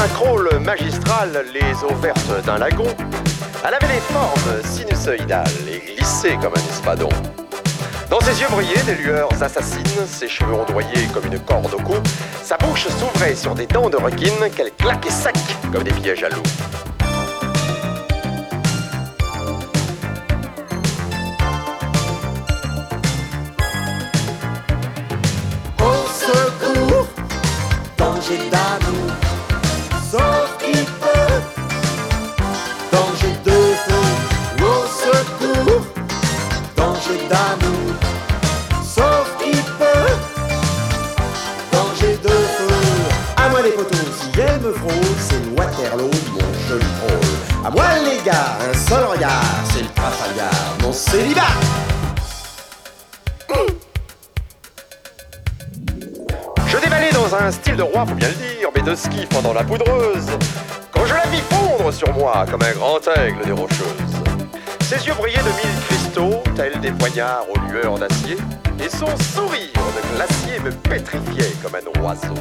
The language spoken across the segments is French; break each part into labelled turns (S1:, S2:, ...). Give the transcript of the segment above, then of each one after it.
S1: un crawl magistral, les eaux vertes d'un lagon. Elle avait les formes sinusoïdales et glissées comme un espadon. Dans ses yeux brillaient des lueurs assassines, ses cheveux ondoyés comme une corde au cou. Sa bouche s'ouvrait sur des dents de requine qu'elle claquait sec comme des pièges à loups.
S2: Au secours, danger d'amour, sauf qui peut, danger de feu. Au secours, danger d'amour, sauf qui peut, danger de feu. À moi les potos, si elle me frôle, c'est Waterloo, mon joli drôle. À moi les gars, un seul regard, c'est le Trafalgar, mon célibat.
S1: Je déballais dans un style de roi, faut bien le dire, mais de ski pendant la poudreuse, quand je la vis fondre sur moi comme un grand aigle des Rocheuses. Ses yeux brillaient de mille cristaux, tels des poignards aux lueurs d'acier, et son sourire de glacier me pétrifiait comme un oiseau.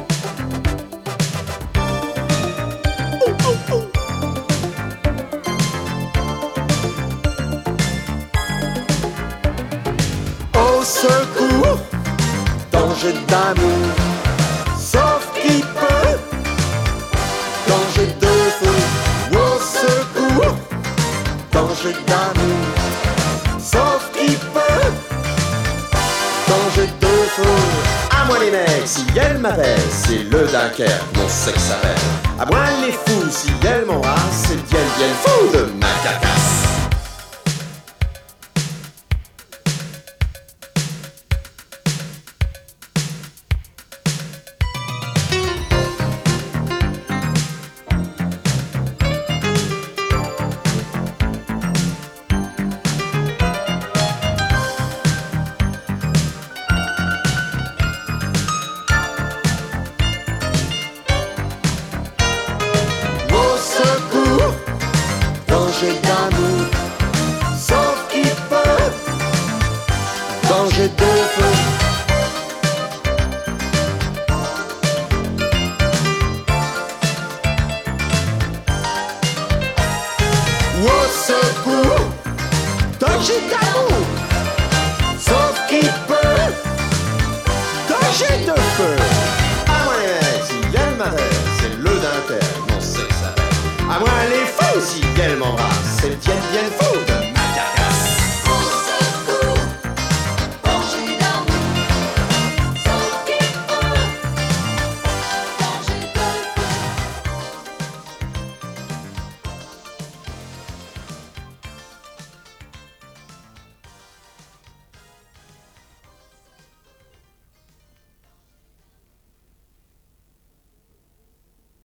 S2: Au secours, danger d'amour, sauf qui peut, danger de feu. Au secours, danger d'amour, sauf qui peut, danger de feu. À moi les mecs, si elle m'appelle, c'est le Dunkerque, mon sexe s'appelle. À moi les fous, si elle m'embrasse, c'est bien fou de ma cacasse. Au secours, danger d'amour, sauf qui peut, danger de feu. Au secours, danger d'amour, sauf qui peut, danger de feu. À moi les mecs, si elle m'arrête, c'est le Dunkerque, mon sexe s'appelle. À moi les fous, si elle m'embrasse,